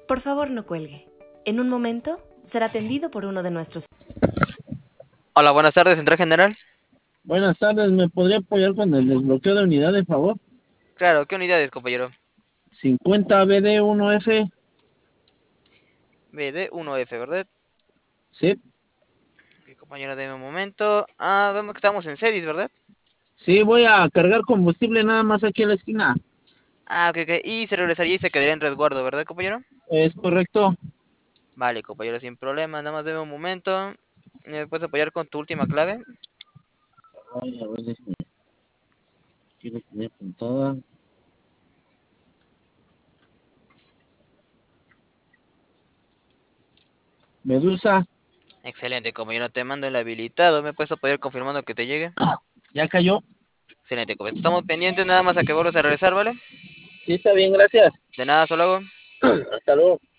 Por favor, no cuelgue. En un momento será atendido por uno de nuestros... Hola, buenas tardes, Central General. Buenas tardes, ¿me podría apoyar con el desbloqueo de unidad, de favor? Claro, ¿qué unidades, compañero? 50 BD1F. BD1F, ¿verdad? Sí, Ok, compañero, deme un momento. Vemos que estamos en series, ¿verdad? sí, voy a cargar combustible nada más aquí en la esquina. Ok. Y se regresaría y se quedaría en resguardo, ¿verdad, compañero? ¿Es correcto? Vale, compañero, sin problema. Nada más deme un momento. ¿Me puedes apoyar con tu última clave? Ay, a ver, aquí lo tenía apuntada. Medusa, Excelente, compañero. Te mando el habilitado. ¿Me puedes apoyar confirmando que te llegue? ya cayó. Excelente, compañero. Estamos pendientes nada más a que vuelvas a regresar, ¿vale? Sí, está bien, gracias. De nada, hasta luego. Hasta luego.